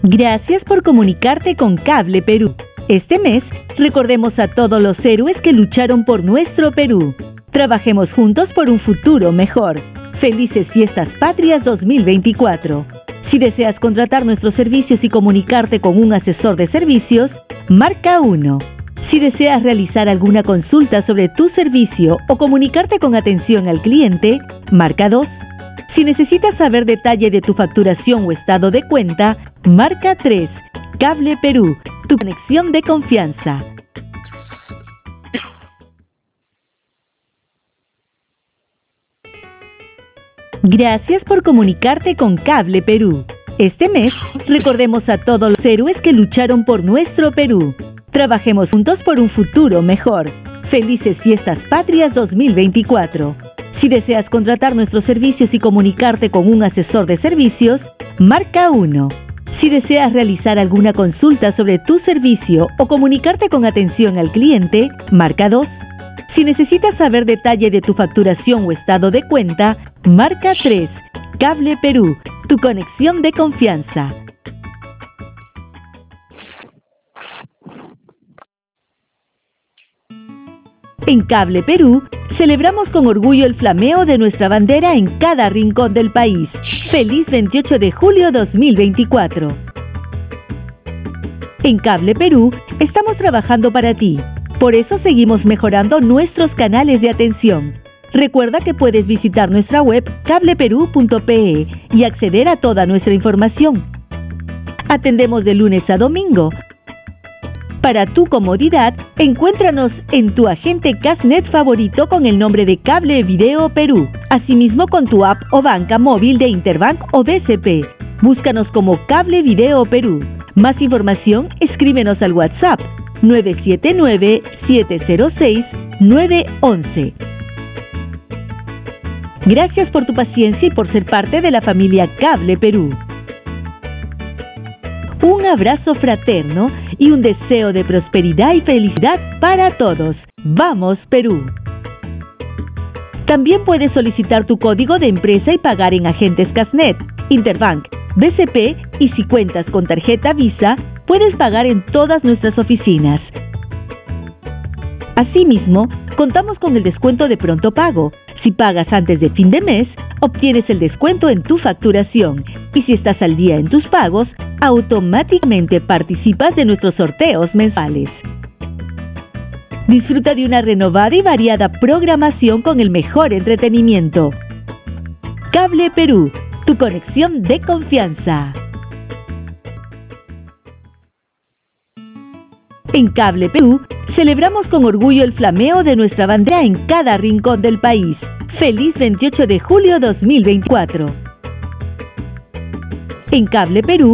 Gracias por comunicarte con Cable Perú. Este mes, recordemos a todos los héroes que lucharon por nuestro Perú. Trabajemos juntos por un futuro mejor. Felices Fiestas Patrias 2024. Si deseas contratar nuestros servicios y comunicarte con un asesor de servicios, marca 1. Si deseas realizar alguna consulta sobre tu servicio o comunicarte con atención al cliente, marca 2. Si necesitas saber detalle de tu facturación o estado de cuenta, marca 3. Cable Perú, tu conexión de confianza. Gracias por comunicarte con Cable Perú. Este mes, recordemos a todos los héroes que lucharon por nuestro Perú. Trabajemos juntos por un futuro mejor. Felices Fiestas Patrias 2024. Si deseas contratar nuestros servicios y comunicarte con un asesor de servicios, marca 1. Si deseas realizar alguna consulta sobre tu servicio o comunicarte con atención al cliente, marca 2. Si necesitas saber detalle de tu facturación o estado de cuenta, marca 3. Cable Perú, tu conexión de confianza. En Cable Perú, celebramos con orgullo el flameo de nuestra bandera en cada rincón del país. ¡Feliz 28 de julio 2024! En Cable Perú, estamos trabajando para ti. Por eso seguimos mejorando nuestros canales de atención. Recuerda que puedes visitar nuestra web cableperú.pe y acceder a toda nuestra información. Atendemos de lunes a domingo. Para tu comodidad, encuéntranos en tu agente Cashnet favorito con el nombre de Cable Video Perú. Asimismo con tu app o banca móvil de Interbank o BCP. Búscanos como Cable Video Perú. Más información, escríbenos al WhatsApp 979-706-911. Gracias por tu paciencia y por ser parte de la familia Cable Perú. Un abrazo fraterno y un deseo de prosperidad y felicidad para todos. ¡Vamos, Perú! También puedes solicitar tu código de empresa y pagar en agentes Cashnet, Interbank, BCP y si cuentas con tarjeta Visa, puedes pagar en todas nuestras oficinas. Asimismo, contamos con el descuento de pronto pago. Si pagas antes de fin de mes, obtienes el descuento en tu facturación. Y si estás al día en tus pagos, automáticamente participas de nuestros sorteos mensuales. Disfruta de una renovada y variada programación con el mejor entretenimiento. Cable Perú, tu conexión de confianza. En Cable Perú, celebramos con orgullo el flameo de nuestra bandera en cada rincón del país. ¡Feliz 28 de julio 2024! En Cable Perú,